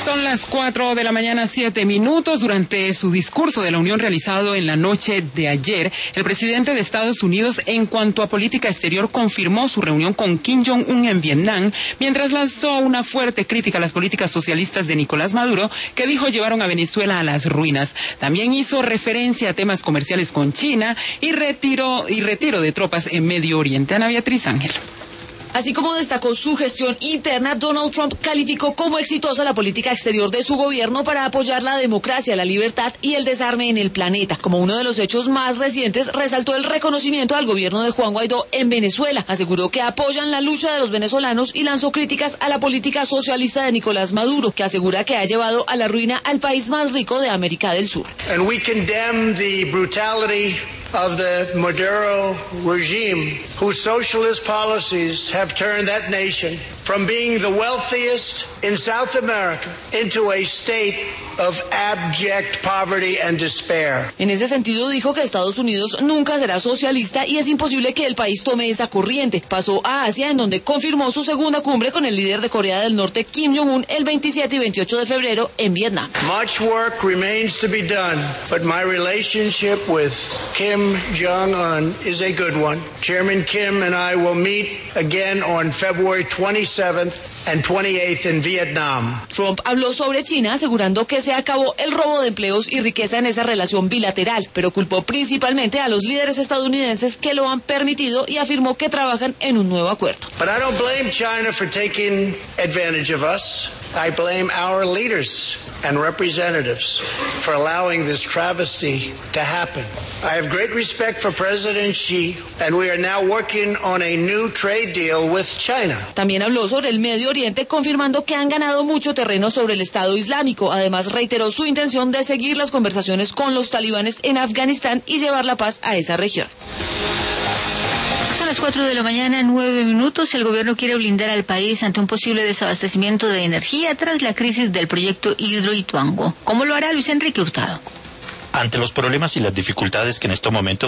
Son las 4 de la mañana, 7 minutos. Durante su discurso de la Unión realizado en la noche de ayer, el presidente de Estados Unidos, en cuanto a política exterior, confirmó su reunión con Kim Jong-un en Vietnam, mientras lanzó una fuerte crítica a las políticas socialistas de Nicolás Maduro, que dijo llevaron a Venezuela a las ruinas. También hizo referencia a temas comerciales con China y retiro de tropas en Medio Oriente. Ana Beatriz Ángel. Así como destacó su gestión interna, Donald Trump calificó como exitosa la política exterior de su gobierno para apoyar la democracia, la libertad y el desarme en el planeta. Como uno de los hechos más recientes, resaltó el reconocimiento al gobierno de Juan Guaidó en Venezuela. Aseguró que apoyan la lucha de los venezolanos y lanzó críticas a la política socialista de Nicolás Maduro, que asegura que ha llevado a la ruina al país más rico de América del Sur. And we condemn the brutality of the Maduro regime, whose socialist policies have turned that nation from being the wealthiest in South America into a state of abject poverty and despair. En ese sentido dijo que Estados Unidos nunca será socialista y es imposible que el país tome esa corriente. Pasó a Asia, en donde confirmó su segunda cumbre con el líder de Corea del Norte, Kim Jong-un, el 27 y 28 de febrero en Vietnam. Much work remains to be done, but my relationship with Kim Jong-un is a good one. Chairman Kim and I will meet again on February 27th and 28th in Vietnam. Trump habló sobre China, asegurando que se acabó el robo de empleos y riqueza en esa relación bilateral, pero culpó principalmente a los líderes estadounidenses que lo han permitido y afirmó que trabajan en un nuevo acuerdo. But I don't blame China for taking advantage of us. I blame our leaders and representatives for allowing this travesty to happen. I have great respect for President Xi, and we are now working on a new trade deal with China. También habló sobre el Medio Oriente, confirmando que han ganado mucho terreno sobre el Estado Islámico. Además, reiteró su intención de seguir las conversaciones con los talibanes en Afganistán y llevar la paz a esa región. Son las 4 de la mañana, 9 minutos. El gobierno quiere blindar al país ante un posible desabastecimiento de energía tras la crisis del proyecto Hidroituango. ¿Cómo lo hará Luis Enrique Hurtado? Ante los problemas y las dificultades que en estos momentos